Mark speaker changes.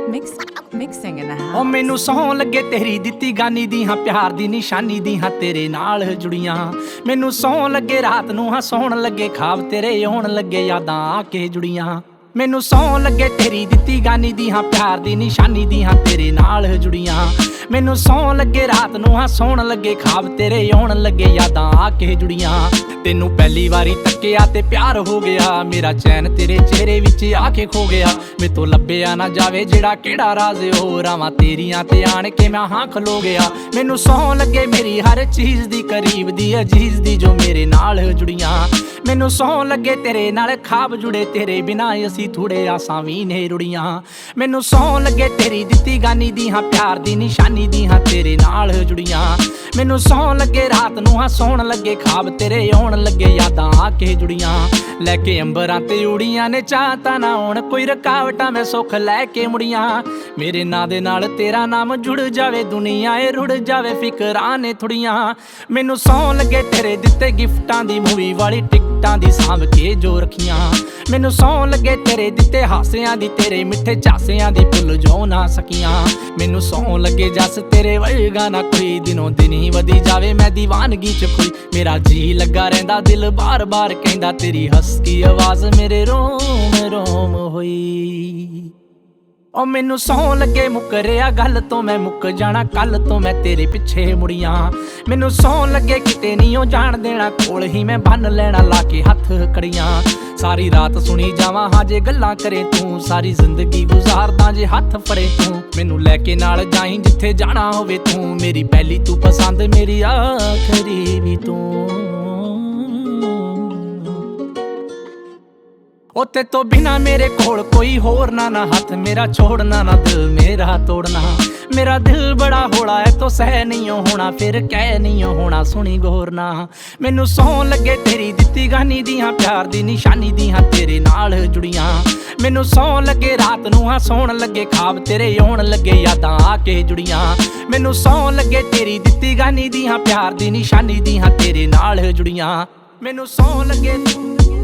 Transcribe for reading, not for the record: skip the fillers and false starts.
Speaker 1: Mixing in the house.
Speaker 2: ਓ ਮੈਨੂੰ ਸੌਂ ਲੱਗੇ ਤੇਰੀ ਦਿੱਤੀ ਗਾਨੀ ਦੀ ਹਾਂ ਪਿਆਰ ਦੀ ਨਿਸ਼ਾਨੀ ਦੀ ਹਾਂ ਤੇਰੇ ਨਾਲ ਜੁੜੀਆਂ। ਮੈਨੂੰ ਸੌਂ ਲੱਗੇ ਰਾਤ ਨੂੰ ਹਾਂ ਸੌਣ ਲੱਗੇ ਖਾਬ ਤੇਰੇ ਆਉਣ ਲੱਗੇ ਯਾਦਾਂ ਆ ਕੇ ਜੁੜੀਆਂ। ਮੈਨੂੰ ਸੌਂ ਲੱਗੇ ਤੇਰੀ ਦਿੱਤੀ ਗਾਨੀ ਦੀ ਹਾਂ ਪਿਆਰ ਦੀ ਨਿਸ਼ਾਨੀ ਦੀ ਹਾਂ ਤੇਰੇ ਨਾਲ ਜੁੜੀਆਂ। ਮੈਨੂੰ ਸੌਂ ਲੱਗੇ ਰਾਤ ਨੂੰ ਹਾਂ ਸੌਣ ਲੱਗੇ ਖਾਬ ਤੇਰੇ ਆਉਣ ਲੱਗੇ ਯਾਦਾਂ ਆ ਕੇ ਜੁੜੀਆਂ। ਤੈਨੂੰ ਪਹਿਲੀ ਵਾਰੀ ਤੱਕਿਆ ਤੇ ਪਿਆਰ ਹੋ ਗਿਆ, ਮੇਰਾ ਚੈਨ ਤੇਰੇ ਚਿਹਰੇ ਵਿੱਚ ਆ ਕੇ ਖੋ ਗਿਆ। ਮੈਥੋਂ ਲੱਭਿਆ ਨਾ ਜਾਵੇ ਜਿਹੜਾ ਕਿਹੜਾ ਰਾਜ਼ ਓ, ਰਾਵਾਂ ਤੇਰੀਆਂ ਤੇ ਆਣ ਕੇ ਮੈਂ ਹਾਂ ਖਲੋ ਗਿਆ। ਮੈਨੂੰ ਸੌਂ ਲੱਗੇ ਮੇਰੀ ਹਰ ਚੀਜ਼ ਦੀ ਕਰੀਬ ਦੀ ਅਜੀਜ਼ ਦੀ ਜੋ ਮੇਰੇ ਨਾਲ ਜੁੜੀਆਂ। ਮੈਨੂੰ ਸੌਂ ਲੱਗੇ ਤੇਰੇ ਨਾਲ ਖਾਬ ਜੁੜੇ ਤੇਰੇ ਬਿਨਾਂ ਅਸੀਂ ਥੋੜੇ ਆਸਾਂ ਵੀ ਨੇ ਰੁੜੀਆਂ। ਮੈਨੂੰ ਸੌਂ ਲੱਗੇ ਤੇਰੀ ਦਿੱਤੀ ਗਾਨੀ ਦੀ ਹਾਂ ਪਿਆਰ ਦੀ ਨਿਸ਼ਾਨੀ ਦੀ ਹਾਂ ਤੇਰੇ ਨਾਲ ਜੁੜੀਆਂ। ਮੈਨੂੰ ਸੌਂ ਲੱਗੇ ਰਾਤ ਨੂੰ ਹਾਂ ਸੌਣ ਲੱਗੇ ਖਾਬ ਤੇਰੇ ਆਉਣ ਲੱਗੇ ਯਾਦਾਂ ਆ ਕੇ ਜੁੜੀਆਂ। ਲੈ ਕੇ ਅੰਬਰਾਂ ਤੇ ਉੜੀਆਂ ਨੇ ਚਾਹ ਤਾਂ ਨਾ ਆਉਣ ਕੋਈ ਰੁਕਾਵਟਾਂ ਮੈਂ ਸੁੱਖ ਲੈ ਕੇ ਮੁੜੀਆਂ। ਮੇਰੇ ਨਾਂ ਦੇ ਨਾਲ ਤੇਰਾ ਨਾਮ ਜੁੜ ਜਾਵੇ ਦੁਨੀਆ ਏ ਰੁੜ ਜਾਵੇ ਫਿਕਰਾਂ ਨੇ ਥੋੜੀਆਂ। ਮੈਨੂੰ ਸੌਂ ਲੱਗੇ ਤੇਰੇ ਦਿੱਤੇ ਗਿਫਟਾਂ ਦੀ ਮੂਵੀ ਵਾਲੀ ਟਿਕਟਾਂ ਦੀ ਸਾਂਭ ਕੇ ਜੋ ਰੱਖੀਆਂ। ਮੈਨੂੰ ਸੌਂ ਲੱਗੇ ਤੇਰੇ ਦਿੱਤੇ ਹਾਸਿਆਂ ਦੀ ਤੇਰੇ ਮਿੱਠੇ ਝਾਸਿਆਂ ਦੀ ਭੁੱਲ ਜੋ ਨਾ ਸਕੀਆਂ। ਮੈਨੂੰ ਸੌਂ ਲੱਗੇ ਜੱਸ ਤੇਰੇ ਵਰਗਾ ਨਾ ਕੋਈ ਦਿਨੋਂ ਦਿਨ ਹੀ ਵਧੀ ਜਾਵੇ ਮੈਂ ਦੀਵਾਨਗੀ ਚ ਖੋਈ। ਮੇਰਾ ਜੀ ਲੱਗਾ ਰਹਿੰਦਾ ਦਿਲ ਬਾਰ-ਬਾਰ ਕਹਿੰਦਾ ਤੇਰੀ ਹਸਕੀ ਆਵਾਜ਼ ਮੇਰੇ ਰੋਮ ਰੋਮ ਹੋਈ। ਓ ਮੈਨੂੰ ਸੌਂ ਲੱਗੇ ਮੁੱਕਰਿਆ ਗੱਲ ਤੋਂ ਮੈਂ ਮੁੱਕ ਜਾਣਾ ਕੱਲ ਤੋਂ ਮੈਂ ਤੇਰੇ ਪਿੱਛੇ ਮੁੜੀਆਂ। ਮੈਨੂੰ ਸੌਂ ਲੱਗੇ ਕਿਤੇ ਨਹੀਂ ਉਹ ਜਾਣ ਦੇਣਾ ਕੋਲ ਹੀ ਮੈਂ ਬੰਨ ਲੈਣਾ ਲਾ ਕੇ ਹੱਥ ਕੜੀਆਂ। ਸਾਰੀ ਰਾਤ ਸੁਣੀ ਜਾਵਾਂ ਹਾਂ ਜੇ ਗੱਲਾਂ ਕਰੇ ਤੂੰ, ਸਾਰੀ ਜ਼ਿੰਦਗੀ ਗੁਜ਼ਾਰਦਾ ਜੇ ਹੱਥ ਫੜੇ ਤੂੰ। ਮੈਨੂੰ ਲੈ ਕੇ ਨਾਲ ਜਾਈਂ ਜਿੱਥੇ ਜਾਣਾ ਹੋਵੇ ਤੂੰ, ਮੇਰੀ ਪਹਿਲੀ ਤੂੰ ਪਸੰਦ ਮੇਰੀ ਆਖਰੀ ਵੀ ਤੂੰ। ਉੱਤੇ ਤੋਂ ਬਿਨਾ ਮੇਰੇ ਕੋਲ ਕੋਈ ਹੋਰ ਨਾ ਹੱਥ ਮੇਰਾ ਛੋੜਨਾ ਨਾ ਦਿਲ ਮੇਰਾ ਤੋੜਨਾ। ਮੇਰਾ ਦਿਲ ਬੜਾ ਹੌਲਾ ਐ ਤੋ ਸਹਿ ਨਹੀਂ ਹੋਣਾ ਫਿਰ ਕਹਿ ਨਹੀਂ ਹੋਣਾ ਸੁਣੀ ਗੌਰ ਨਾ। ਮੈਨੂੰ ਸੌਂ ਲੱਗੇ ਤੇਰੀ ਦਿੱਤੀ ਗਾਨੀ ਦੀ ਹਾਂ ਪਿਆਰ ਦੀ ਨਿਸ਼ਾਨੀ ਦੀ ਹਾਂ ਤੇਰੇ ਨਾਲ ਜੁੜੀਆਂ। ਮੈਨੂੰ ਸੌਂ ਲੱਗੇ ਰਾਤ ਨੂੰ ਹਾਂ ਸੌਣ ਲੱਗੇ ਖਾਬ ਤੇਰੇ ਆਉਣ ਲੱਗੇ ਯਾਦਾਂ ਆ ਕੇ ਜੁੜੀਆਂ। ਮੈਨੂੰ ਸੌਂ ਲੱਗੇ ਤੇਰੀ ਦਿੱਤੀ ਗਾਨੀ ਦੀ ਹਾਂ ਪਿਆਰ ਦੀ ਨਿਸ਼ਾਨੀ ਦੀ ਹਾਂ ਤੇਰੇ ਨਾਲ ਜੁੜੀਆਂ। ਮੈਨੂੰ ਸੌਂ ਲੱਗੇ